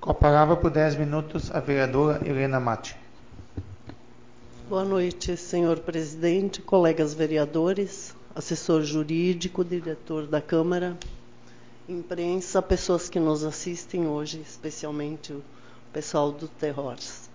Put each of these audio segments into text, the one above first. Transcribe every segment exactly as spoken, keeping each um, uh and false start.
Com a palavra por dez minutos, a vereadora Helena Matti. Boa noite, senhor presidente, colegas vereadores, assessor jurídico, diretor da Câmara, imprensa, pessoas que nos assistem hoje, especialmente o pessoal do Terrores.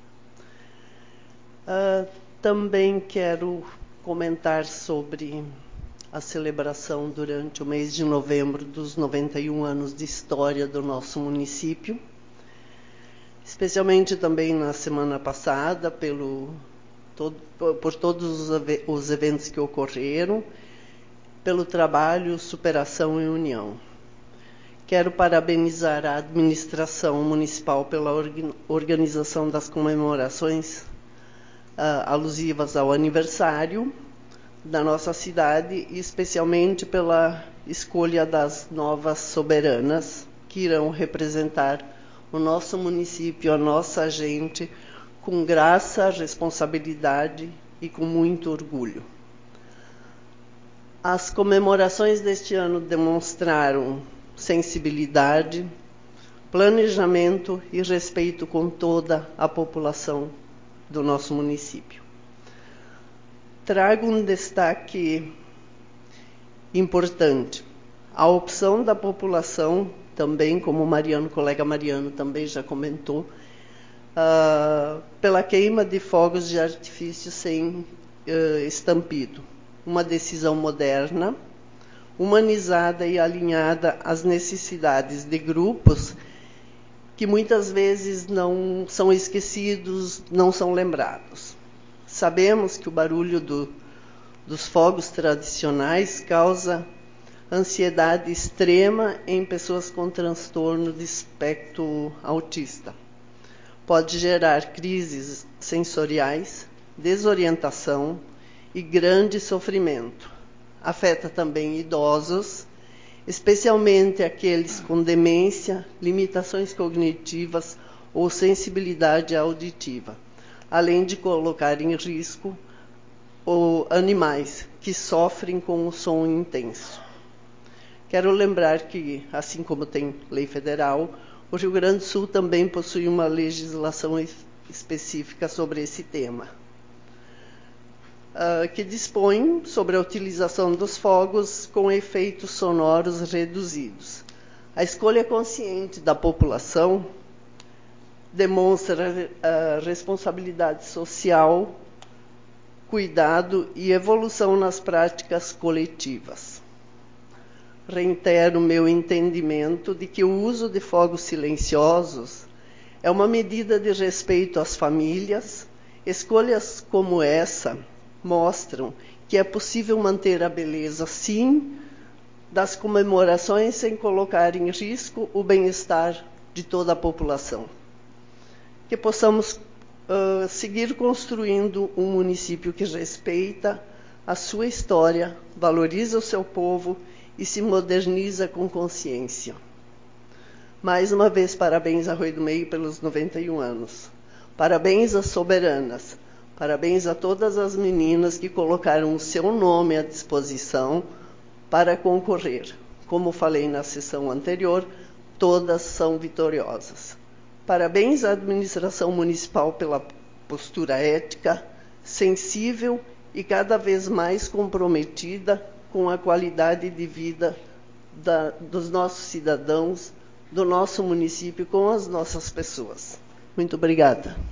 Uh, também quero comentar sobre a celebração durante o mês de novembro dos noventa e um anos de história do nosso município, especialmente também na semana passada, pelo, todo, por todos os eventos que ocorreram, pelo trabalho, superação e união. Quero parabenizar a administração municipal pela organização das comemorações uh, alusivas ao aniversário da nossa cidade e especialmente pela escolha das novas soberanas que irão representar o nosso município, a nossa gente, com graça, responsabilidade e com muito orgulho. As comemorações deste ano demonstraram sensibilidade, planejamento e respeito com toda a população do nosso município. Trago um destaque importante. A opção da população, também, como o Mariano, colega Mariano também já comentou, uh, pela queima de fogos de artifício sem uh, estampido. Uma decisão moderna, humanizada e alinhada às necessidades de grupos que muitas vezes não são esquecidos, não são lembrados. Sabemos que o barulho do, dos fogos tradicionais causa ansiedade extrema em pessoas com transtorno de espectro autista. Pode gerar crises sensoriais, desorientação e grande sofrimento. Afeta também idosos, especialmente aqueles com demência, limitações cognitivas ou sensibilidade auditiva, além de colocar em risco os animais que sofrem com o som intenso. Quero lembrar que, assim como tem lei federal, o Rio Grande do Sul também possui uma legislação específica sobre esse tema, uh, que dispõe sobre a utilização dos fogos com efeitos sonoros reduzidos. A escolha consciente da população demonstra a responsabilidade social, cuidado e evolução nas práticas coletivas. Reitero meu entendimento de que o uso de fogos silenciosos é uma medida de respeito às famílias. Escolhas como essa mostram que é possível manter a beleza, sim, das comemorações sem colocar em risco o bem-estar de toda a população. Que possamos uh, seguir construindo um município que respeita a sua história, valoriza o seu povo e se moderniza com consciência. Mais uma vez, parabéns a Arroio do Meio pelos noventa e um anos. Parabéns às soberanas. Parabéns a todas as meninas que colocaram o seu nome à disposição para concorrer. Como falei na sessão anterior, todas são vitoriosas. Parabéns à administração municipal pela postura ética, sensível e cada vez mais comprometida com a qualidade de vida da, dos nossos cidadãos, do nosso município, com as nossas pessoas. Muito obrigada.